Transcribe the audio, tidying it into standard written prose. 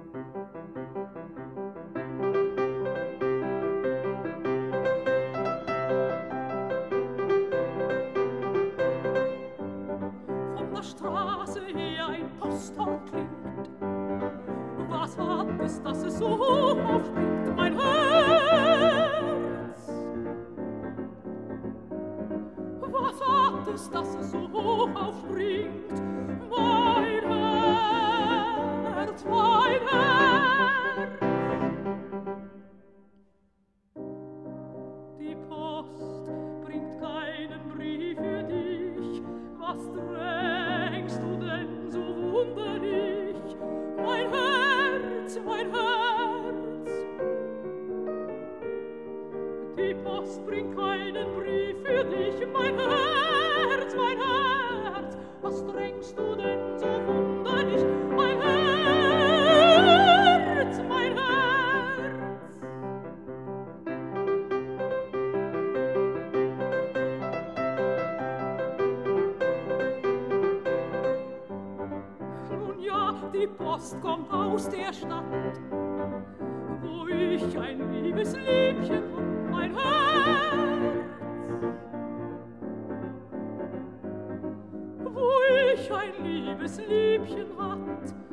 Von der Straße her ein Posthorn klingt. Was hat es, dass es so hoch aufspringt, mein Herz? Was hat es, dass es so hoch aufspringt, mein Herz, mein Herz? Die Post bringt keinen Brief für dich, was drängst du denn so wunderlich, mein Herz, mein Herz? Die Post bringt keinen Brief für dich, mein Herz, mein Herz, was drängst du denn so wunderlich, mein Herz, mein Herz? Nun ja, die Post kommt aus der Stadt, wo ich ein liebes Liebchen hab, mein Herz. Wo ich ein liebes Liebchen hat,